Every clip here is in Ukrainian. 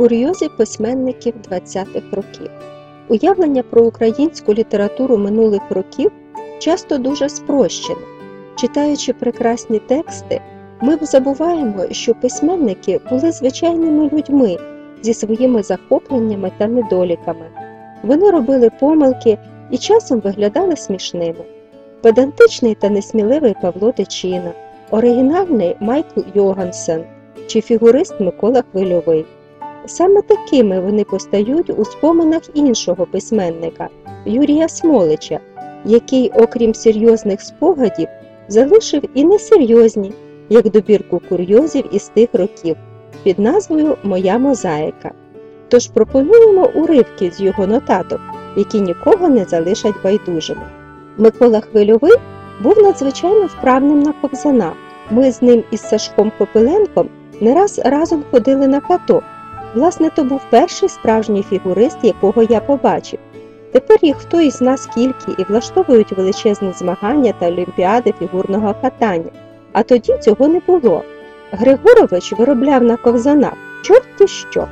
Курйози письменників 20-х років. Уявлення про українську літературу минулих років часто дуже спрощене. Читаючи прекрасні тексти, ми забуваємо, що письменники були звичайними людьми зі своїми захопленнями та недоліками. Вони робили помилки і часом виглядали смішними. Педантичний та несміливий Павло Тичина, оригінальний Майкл Йогансен чи фігурист Микола Хвильовий. Саме такими вони постають у споминах іншого письменника Юрія Смолича, який, окрім серйозних спогадів, залишив і несерйозні, як добірку курйозів із тих років, під назвою «Моя мозаїка». Тож пропонуємо уривки з його нотаток, які нікого не залишать байдужими. Микола Хвильовий був надзвичайно вправним на кобзанах. Ми з ним із Сашком Попеленком не раз разом ходили на каток. Власне, то був перший справжній фігурист, якого я побачив. Тепер їх хто із нас кількі і влаштовують величезні змагання та олімпіади фігурного катання. А тоді цього не було. Григорович виробляв на ковзанах чорті що.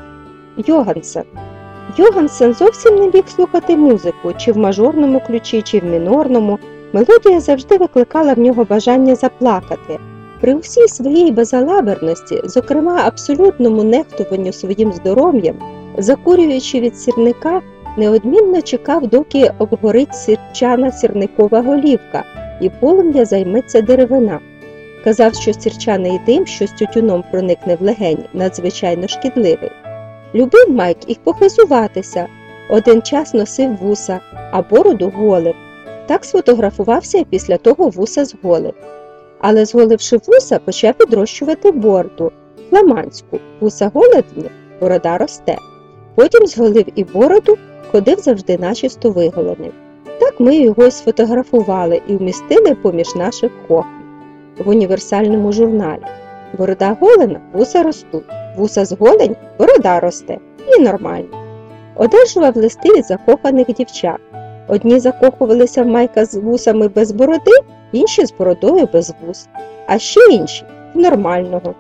Йогансен зовсім не міг слухати музику, чи в мажорному ключі, чи в мінорному. Мелодія завжди викликала в нього бажання заплакати. При усій своїй безалаберності, зокрема абсолютному нехтуванню своїм здоров'ям, закурюючи від сірника, неодмінно чекав, доки обгорить сірчана сірникова голівка і полум'я займеться деревина. Казав, що сірчаний дим, що з тютюном проникне в легені, надзвичайно шкідливий. Любив Майк і похизуватися. Один час носив вуса, а бороду голив. Так сфотографувався і після того вуса зголив. Але зголивши вуса, почав відрощувати бороду, фламандську, вуса голені, борода росте. Потім зголив і бороду, ходив завжди начисто виголений. Так ми його й сфотографували і вмістили поміж наших копій в універсальному журналі. Борода голена, вуса ростуть, вуса зголень, борода росте. І нормально. Одержував листи від закоханих дівчат. Одні закохувалися в Майка з вусами без бороди, інші з бородою без вус, а ще інші – в нормального.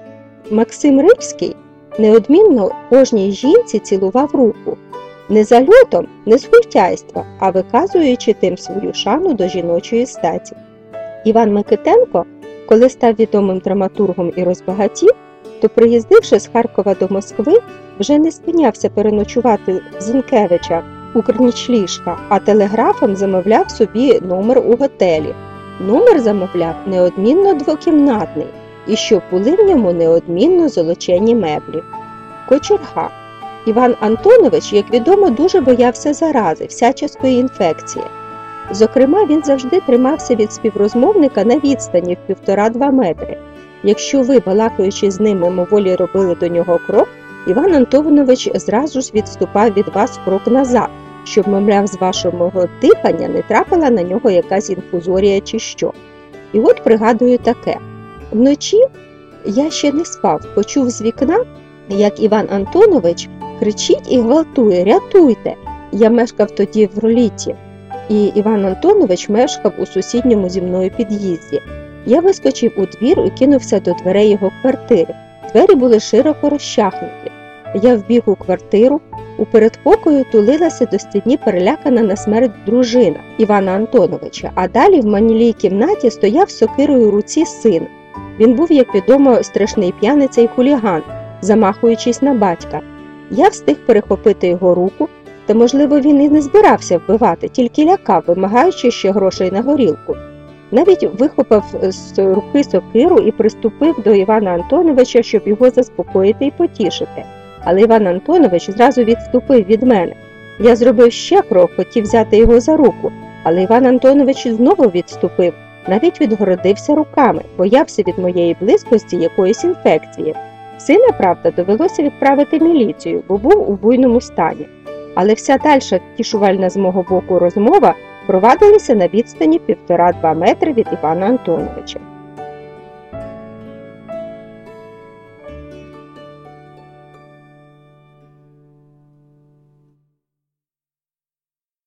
Максим Рильський неодмінно кожній жінці цілував руку. Не зальотом, не з гультяйства, а виказуючи тим свою шану до жіночої статі. Іван Микитенко, коли став відомим драматургом і розбагатів, то, приїздивши з Харкова до Москви, вже не спинявся переночувати в Зінкевича у Корнічліжка, а телеграфом замовляв собі номер у готелі. Номер замовляв неодмінно двокімнатний, і щоб були в ньому неодмінно золочені меблі. Кочерга. Іван Антонович, як відомо, дуже боявся зарази, всяческої інфекції. Зокрема, він завжди тримався від співрозмовника на відстані в 1,5–2 метри. Якщо ви, балакаючи з ним, мимоволі робили до нього крок, Іван Антонович зразу ж відступав від вас крок назад, щоб, мовляв, з вашого дихання не трапила на нього якась інфузорія чи що. І от пригадую таке. Вночі я ще не спав, почув з вікна, як Іван Антонович кричить і гвалтує: «Рятуйте!» Я мешкав тоді в Роліті, і Іван Антонович мешкав у сусідньому зі мною під'їзді. Я вискочив у двір і кинувся до дверей його квартири. Двері були широко розчахнуті. Я вбіг у квартиру. У передпокою тулилася до стіни перелякана на смерть дружина Івана Антоновича, а далі в манілій кімнаті стояв з сокирою у руці син. Він був, як відомо, страшний п'яниця і хуліган, замахуючись на батька. Я встиг перехопити його руку, та, можливо, він і не збирався вбивати, тільки лякав, вимагаючи ще грошей на горілку. Навіть вихопив з руки сокиру і приступив до Івана Антоновича, щоб його заспокоїти і потішити. Але Іван Антонович зразу відступив від мене. Я зробив ще крок, хотів взяти його за руку, але Іван Антонович знову відступив, навіть відгородився руками, боявся від моєї близькості якоїсь інфекції. Сина, правда, довелося відправити міліцію, бо був у буйному стані. Але вся дальша втішувальна з мого боку розмова провадилася на відстані 1,5–2 метри від Івана Антоновича.